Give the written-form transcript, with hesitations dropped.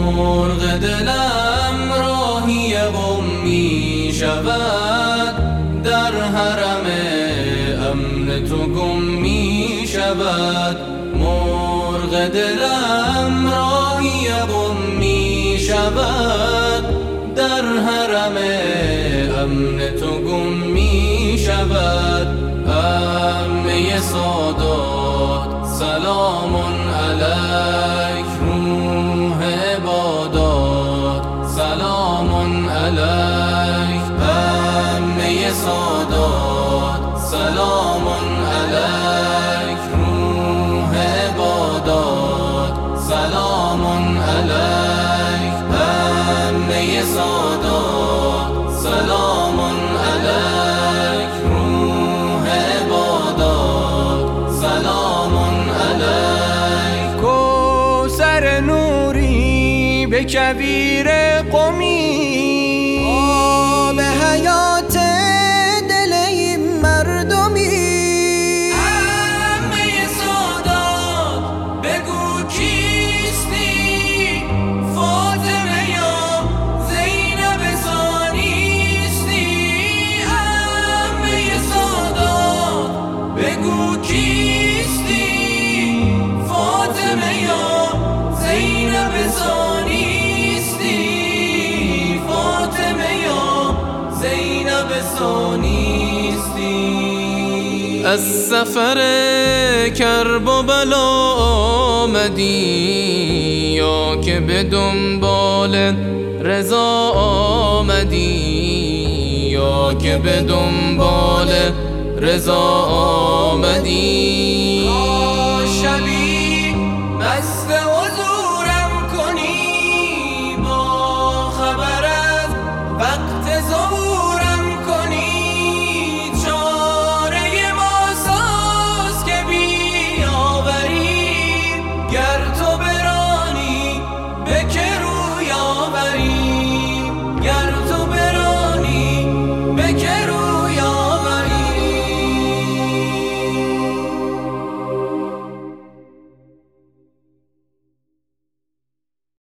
مرغ دلم راهی قم می شود، در حرم امن تو گم می شود. مرغ دلم راهی قم می شود، در حرم امن تو گم می شود. امه سادات سلام علیک، روح عبادات سلام علیک. امه سادات سلام علیک، روح عبادات سلام علیک. امه سادات سلام علیک، روح عبادات سلام علیک. کوثر نوری به کویر قمی، آب حیات دل این مردمی. عمه سادات بگو کیستی، فاطمه یا زینب ثانیستی. عمه سادات بگو کیستی، فاطمه یا زینب ثانیستی. فاطمه یا زینب ثانیستی. از سفر کرب و بلا آمدی، یا که به دنبال رضا آمدی، یا که به دنبال رضا آمدی.